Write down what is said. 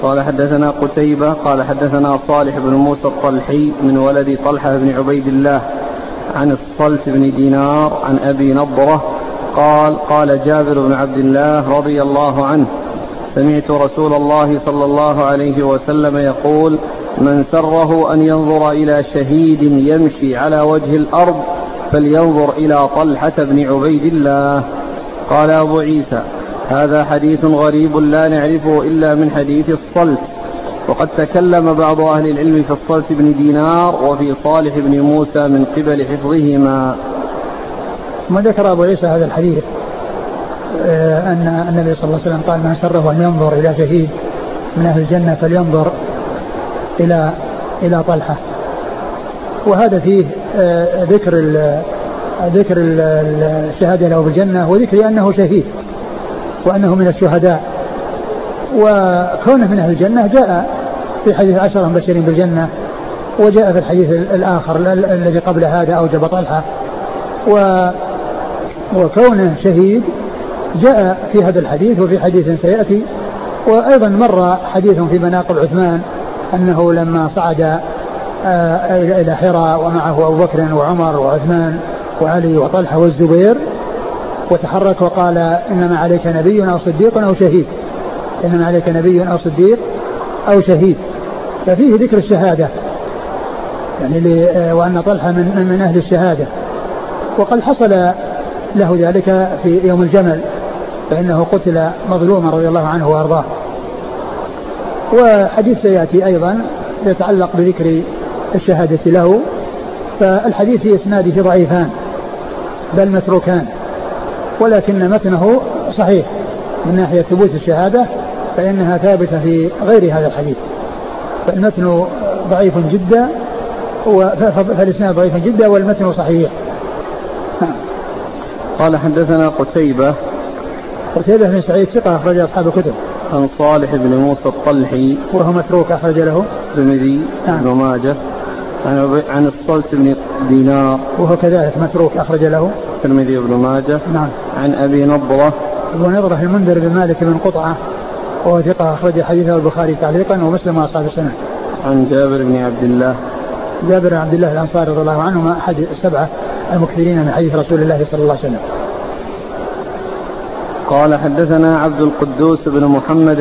قال حدثنا قتيبة قال حدثنا صالح بن موسى الطلحي من ولد طلحة بن عبيد الله عن الصلت بن دينار عن أبي نضرة قال قال جابر بن عبد الله رضي الله عنه سمعت رسول الله صلى الله عليه وسلم يقول من سره أن ينظر إلى شهيد يمشي على وجه الأرض فلينظر إلى طلحة بن عبيد الله. قال أبو عيسى هذا حديث غريب لا نعرفه إلا من حديث الصلت، وقد تكلم بعض أهل العلم في الصلت بن دينار وفي صالح بن موسى من قبل حفظهما. ما ذكر أبو عيسى هذا الحديث أن النبي صلى الله عليه وسلم قال من سره أن ينظر إلى شهيد من أهل الجنة فلينظر إلى طلحة، وهذا فيه ذكر الشهادة له بالجنة وذكر أنه شهيد وأنه من الشهداء، وكونه من أهل الجنة جاء في حديث 10 مبشرين بالجنة، وجاء في الحديث الآخر الذي قبل هذا أوجب طلحة، وكونه شهيد جاء في هذا الحديث وفي حديث سيأتي. وأيضا مر حديث في مناقب عثمان أنه لما صعد إلى حراء ومعه أبو بكر وعمر وعثمان وعلي وطلحة والزبير وتحرك وقال إنما عليك نبي أو صديق أو شهيد، إنما عليك نبي أو صديق أو شهيد، ففيه ذكر الشهادة يعني وأن طلحة من أهل الشهادة، وقد حصل له ذلك في يوم الجمل فإنه قتل مظلوما رضي الله عنه وأرضاه. وحديث سيأتي أيضا يتعلق بذكر الشهادة له، فالحديث في إسناده ضعيفان بل متروكان، ولكن متنه صحيح من ناحية ثبوت الشهادة فإنها ثابتة في غير هذا الحديث، فالمتن ضعيف جدا فالإسناد ضعيف جدا والمتن صحيح. قال حدثنا قتيبة بن سعيد ثقة أخرج أصحاب الكتب. عن صالح بن موسى الطلحي وهو متروك أخرج له الترمذي وابن ماجه. عن الصلت بن دينار وهو كذلك متروك أخرج له الترمذي وابن ماجه. نعم. عن أبي نضرة المنذر بن مالك بن قطعة وهو ثقة أخرج حديثه البخاري تعليقا ومسلم وأصحاب السنة. عن جابر بن عبد الله الأنصاري رضي الله عنهما أحد السبعة المكثرين من حديث رسول الله صلى الله عليه وسلم. قال حدثنا عبد القدوس بن محمد